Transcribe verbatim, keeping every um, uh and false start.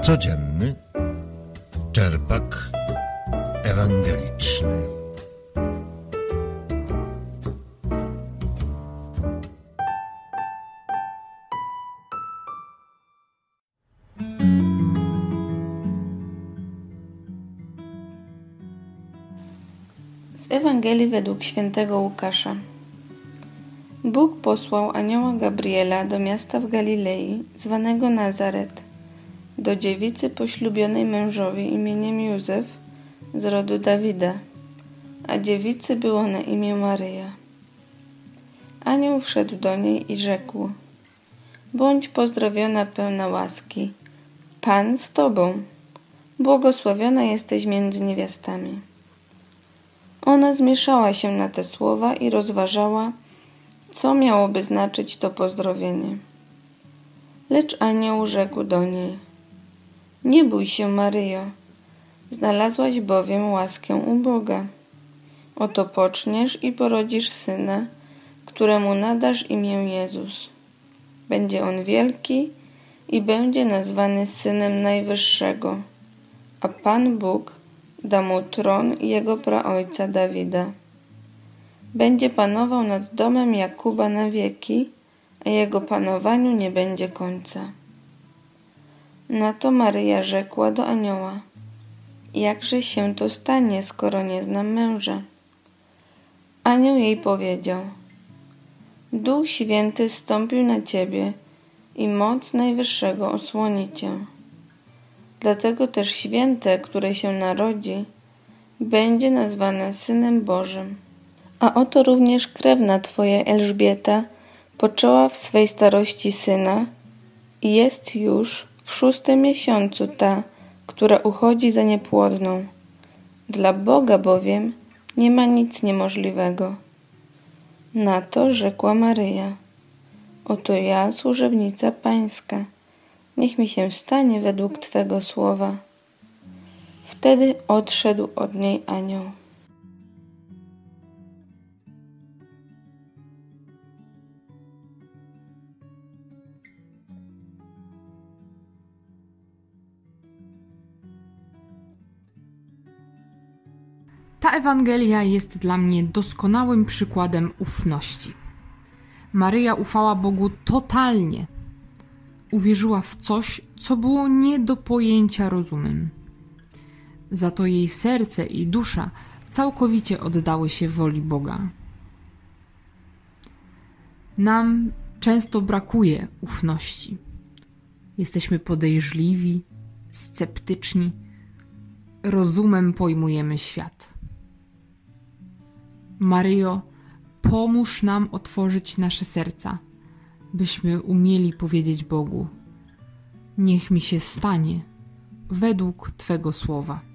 Codzienny czerpak ewangeliczny. Z Ewangelii według świętego Łukasza. Bóg posłał anioła Gabriela do miasta w Galilei, zwanego Nazaret, do dziewicy poślubionej mężowi imieniem Józef z rodu Dawida, a dziewicy było na imię Maryja. Anioł wszedł do niej i rzekł: bądź pozdrowiona, pełna łaski, Pan z tobą, błogosławiona jesteś między niewiastami. Ona zmieszała się na te słowa i rozważała, co miałoby znaczyć to pozdrowienie. Lecz anioł rzekł do niej: nie bój się, Maryjo, znalazłaś bowiem łaskę u Boga. Oto poczniesz i porodzisz syna, któremu nadasz imię Jezus. Będzie on wielki i będzie nazwany Synem Najwyższego, a Pan Bóg da mu tron jego praojca Dawida. Będzie panował nad domem Jakuba na wieki, a jego panowaniu nie będzie końca. Na to Maryja rzekła do anioła: jakże się to stanie, skoro nie znam męża? Anioł jej powiedział: Duch Święty zstąpił na ciebie i moc Najwyższego osłoni cię. Dlatego też święte, które się narodzi, będzie nazwane Synem Bożym. A oto również krewna twoja Elżbieta poczęła w swej starości syna i jest już w szóstym miesiącu ta, która uchodzi za niepłodną. Dla Boga bowiem nie ma nic niemożliwego. Na to rzekła Maryja: oto ja, służebnica Pańska, niech mi się stanie według Twego słowa. Wtedy odszedł od niej anioł. Ta Ewangelia jest dla mnie doskonałym przykładem ufności. Maryja ufała Bogu totalnie. Uwierzyła w coś, co było nie do pojęcia rozumem. Za to jej serce i dusza całkowicie oddały się woli Boga. Nam często brakuje ufności. Jesteśmy podejrzliwi, sceptyczni, rozumem pojmujemy świat. Maryjo, pomóż nam otworzyć nasze serca, byśmy umieli powiedzieć Bogu: niech mi się stanie według Twego słowa.